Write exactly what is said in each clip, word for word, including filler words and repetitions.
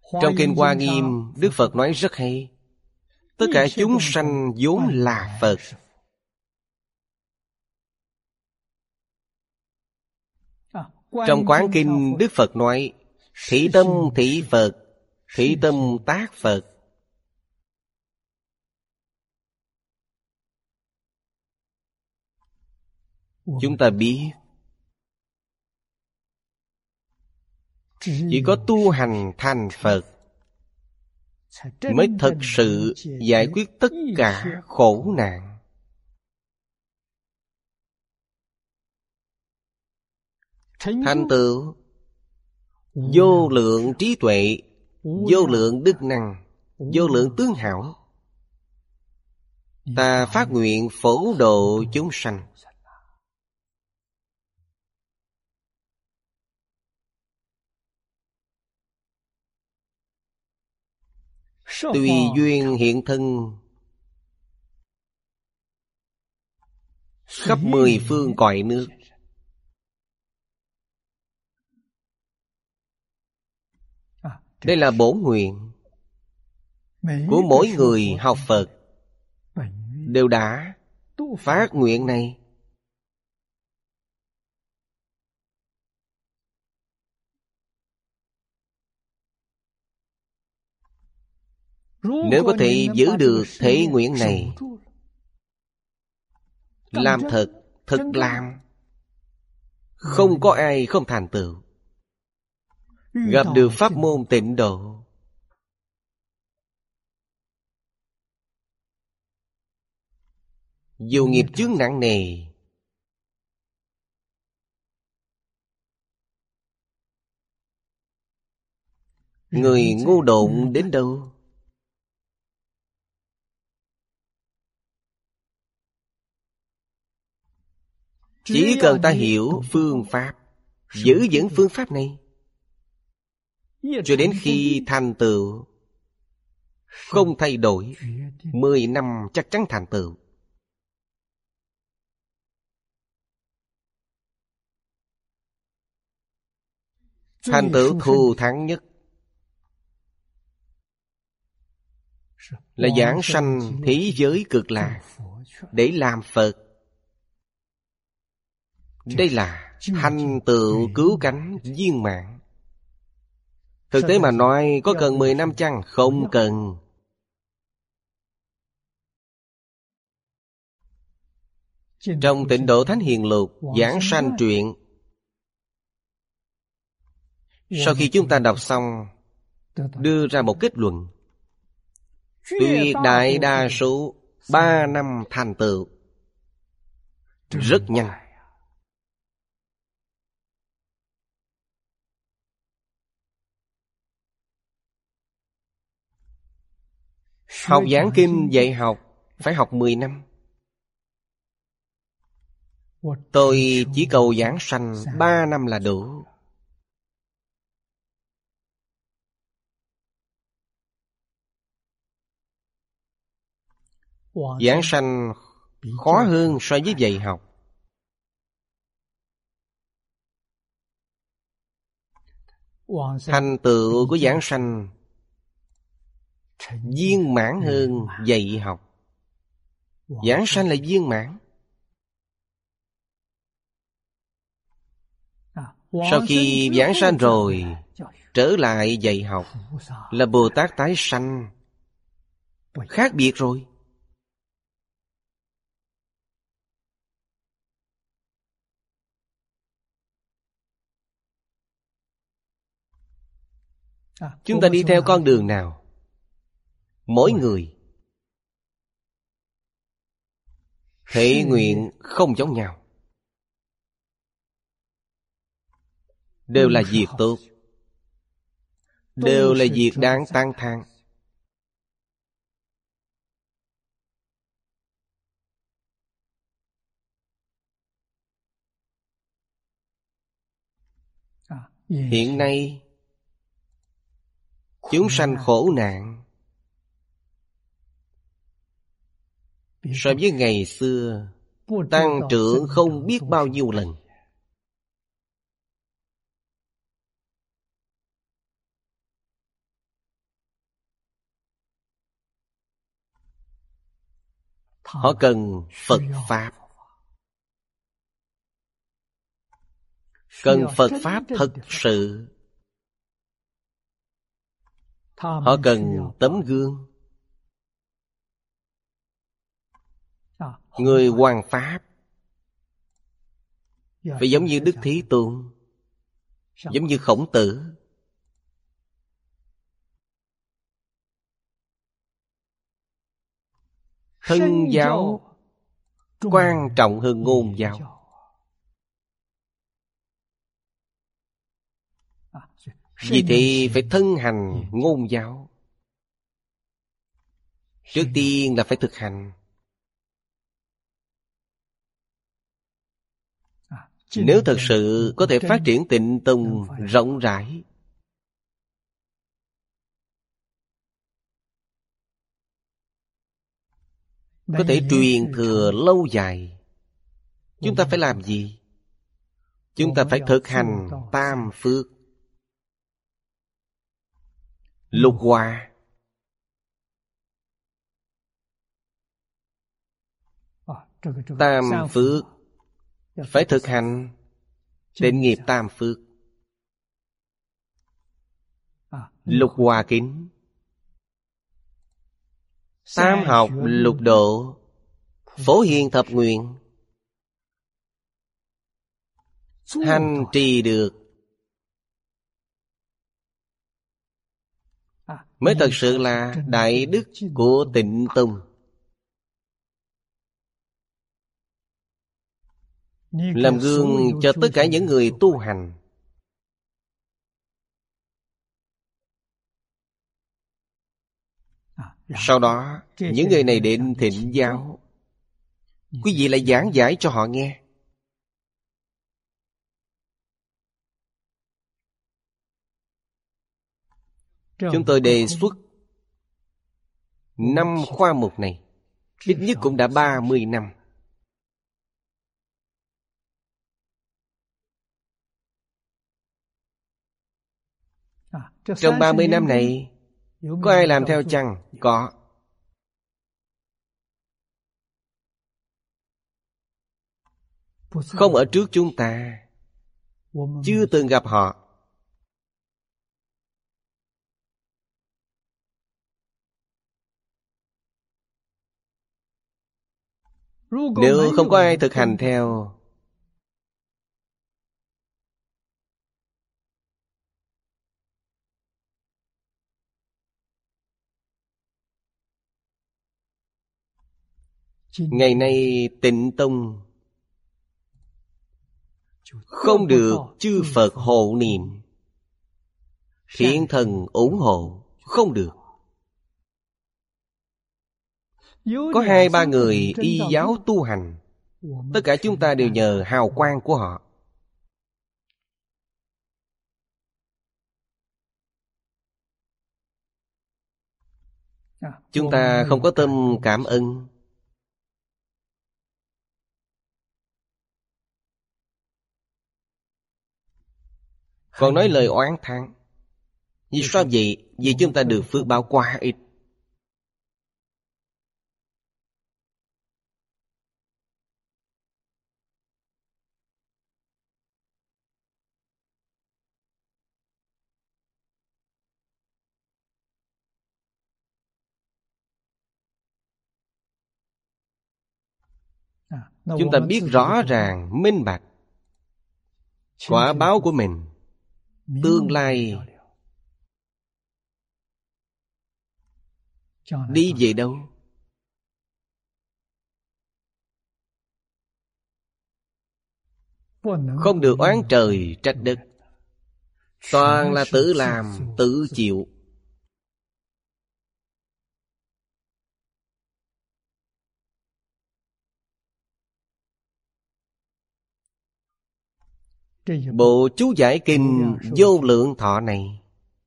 Trong Kinh Hoa Nghiêm, Đức Phật nói rất hay. Tất cả chúng sanh vốn là Phật. Trong Quán Kinh, Đức Phật nói: thị tâm thị Phật, thị tâm tác Phật. Chúng ta biết, chỉ có tu hành thành Phật mới thật sự giải quyết tất cả khổ nạn. Thành tựu vô lượng trí tuệ, vô lượng đức năng, vô lượng tướng hảo. Ta phát nguyện phổ độ chúng sanh. Tùy duyên hiện thân khắp mười phương cõi nước. Đây là bổn nguyện của mỗi người học Phật, đều đã phát nguyện này. Nếu có thể giữ được thể nguyện này, làm thật, thật làm, không có ai không thành tựu. Gặp được pháp môn tịnh độ, dù nghiệp chướng nặng nề, người ngu độn đến đâu, chỉ cần ta hiểu phương pháp, giữ vững phương pháp này, cho đến khi thành tựu, không thay đổi, mười năm chắc chắn thành tựu. Thành tựu thù thắng nhất là giảng sanh thế giới cực lạc để làm Phật. Đây là thành tựu cứu cánh viên mãn. Thực tế mà nói, có cần mười năm chăng? Không cần. Trong Tịnh Độ Thánh Hiền Lục giảng sanh truyện, sau khi chúng ta đọc xong, đưa ra một kết luận: tuyệt đại đa số ba năm thành tựu, rất nhanh. Học giảng kinh dạy học phải học mười năm. Tôi chỉ cầu giảng sanh ba năm là đủ. Giảng sanh khó hơn so với dạy học. Thành tựu của giảng sanh viên mãn hơn dạy học. Giảng sanh là viên mãn. Sau khi giảng sanh rồi, trở lại dạy học là Bồ Tát tái sanh. Khác biệt rồi. Chúng ta đi theo con đường nào? Mỗi người thể nguyện không giống nhau, đều là việc tốt, đều là việc đáng tán thán. Hiện nay chúng sanh khổ nạn so với ngày xưa tăng trưởng không biết bao nhiêu lần. Họ cần Phật Pháp. Cần Phật Pháp thật sự. Họ cần tấm gương. Người hoằng Pháp phải giống như Đức Thế Tôn, giống như Khổng Tử. Thân giáo quan trọng hơn ngôn giáo. Vì thế phải thân hành ngôn giáo. Trước tiên là phải thực hành. Nếu thật sự có thể phát triển Tịnh Tông rộng rãi, có thể truyền thừa lâu dài, chúng ta phải làm gì? Chúng ta phải thực hành tam phước. Lục hòa. Tam phước phải thực hành. Tịnh nghiệp tam phước. Lục hòa kính. Tam học lục độ. Phổ hiền thập nguyện. Hành trì được mới thật sự là đại đức của Tịnh Tông. Làm gương cho tất cả những người tu hành. Sau đó những người này đến thỉnh giáo, quý vị lại giảng giải cho họ nghe. Chúng tôi đề xuất năm khoa mục này ít nhất cũng đã ba mươi năm. Trong ba mươi năm này, có ai làm theo chăng? Có. Không ở trước chúng ta, chưa từng gặp họ. Nếu không có ai thực hành theo, ngày nay Tịnh Tông không được chư Phật hộ niệm, thiện thần ủng hộ, không được. Có hai ba người y giáo tu hành, tất cả chúng ta đều nhờ hào quang của họ. Chúng ta không có tâm cảm ơn. Còn nói lời oán thán. Vì sao vậy? Vì chúng ta được phước báo quá ít. Chúng ta biết rõ ràng, minh bạch quả báo của mình. Tương lai đi về đâu? Không được oán trời trách đất. Toàn là tự làm, tự chịu. Bộ chú giải kinh Vô Lượng Thọ này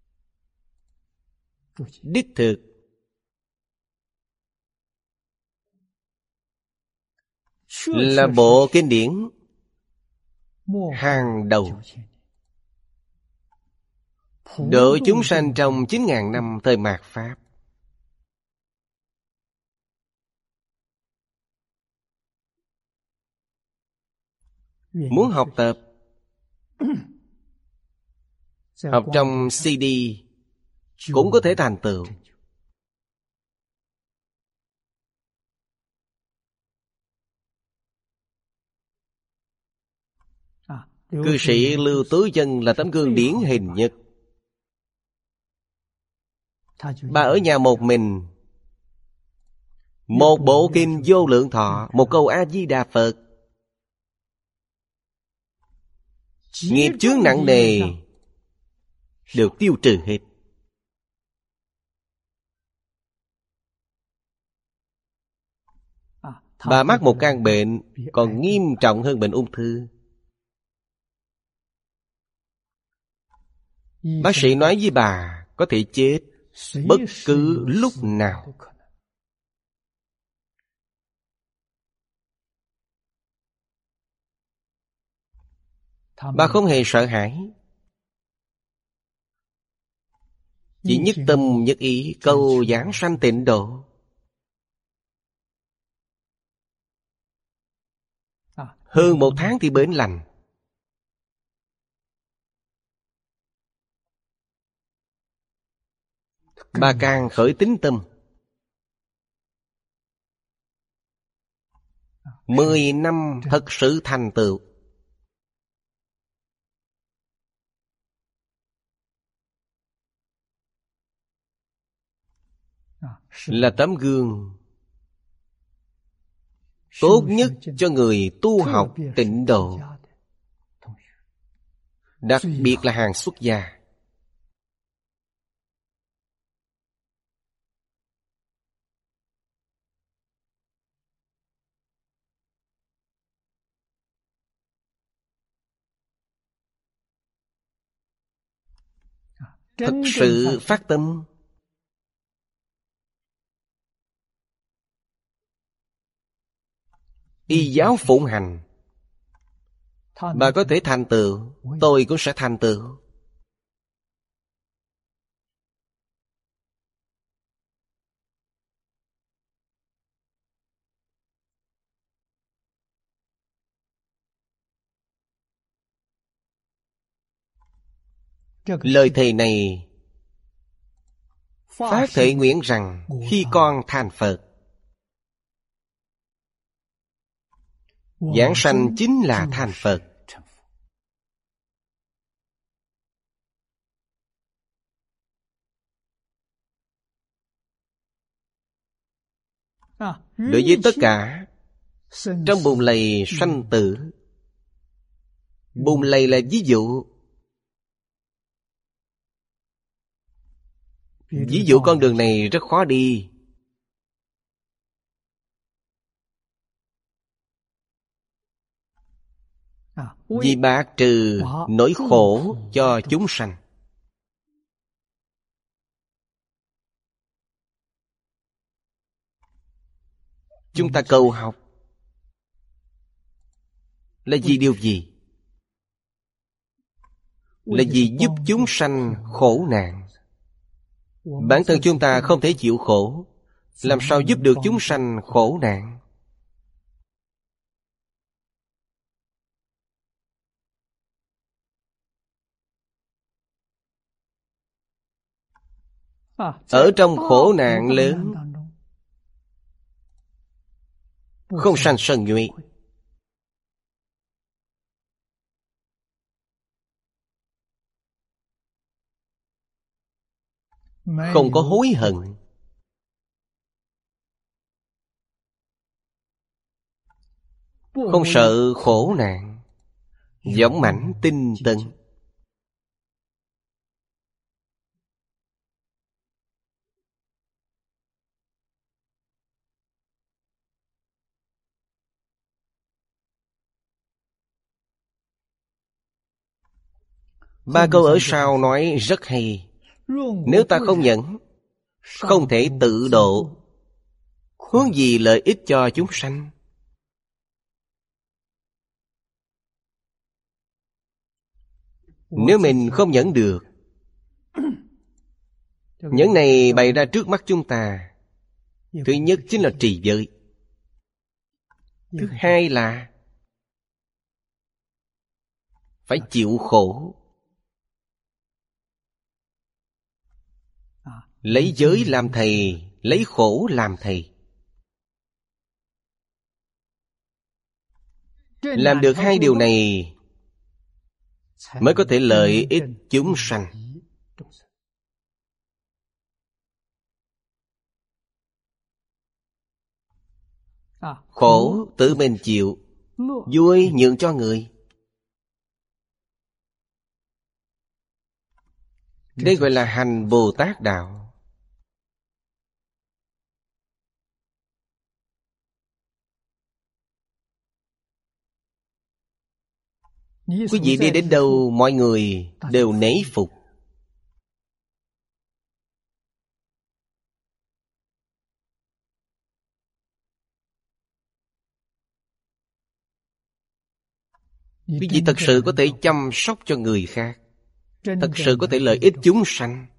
đích thực là bộ kinh điển hàng đầu độ chúng sanh trong chín ngàn năm thời mạt Pháp. Muốn học tập, học trong xê đê cũng có thể thành tựu. Cư sĩ Lưu Tứ Dân là tấm gương điển hình nhất. Bà ở nhà một mình, một bộ kinh Vô Lượng Thọ, một câu A Di Đà Phật, nghiệp chướng nặng nề được tiêu trừ hết. Bà mắc một căn bệnh còn nghiêm trọng hơn bệnh ung thư. Bác sĩ nói với bà có thể chết bất cứ lúc nào. Bà không hề sợ hãi, chỉ nhất tâm nhất ý cầu giảng sanh tịnh độ. Hơn một tháng thì bệnh lành. Bà càng khởi tín tâm. Mười năm thật sự thành tựu. Là tấm gương tốt nhất cho người tu học tịnh độ, đặc biệt là hàng xuất gia. Thật sự phát tâm, y giáo phụng hành, bà có thể thành tựu, tôi cũng sẽ thành tựu. Lời thề này phát thệ nguyện rằng khi con thành Phật, giảng sanh chính là thành Phật. Đối với tất cả trong bùn lầy sanh tử, bùn lầy là ví dụ. Ví dụ con đường này rất khó đi. Vì bạc trừ nỗi khổ cho chúng sanh. Chúng ta cầu học là vì điều gì? Là vì giúp chúng sanh khổ nạn. Bản thân chúng ta không thể chịu khổ, làm sao giúp được chúng sanh khổ nạn? Ở trong khổ nạn lớn, không sanh sân nhuệ, không có hối hận, không sợ khổ nạn, dũng mãnh tinh tấn. Ba câu ở sau nói rất hay. Nếu ta không nhẫn, không thể tự độ, huống gì lợi ích cho chúng sanh. Nếu mình không nhẫn được, nhẫn này bày ra trước mắt chúng ta. Thứ nhất chính là trì giới. Thứ hai là phải chịu khổ. Lấy giới làm thầy, lấy khổ làm thầy. Làm được hai điều này mới có thể lợi ích chúng sanh. Khổ tự mình chịu, vui nhường cho người. Đây gọi là hành Bồ Tát đạo. Quý vị đi đến đâu, mọi người đều nể phục. Quý vị thật sự có thể chăm sóc cho người khác, thật sự có thể lợi ích chúng sanh.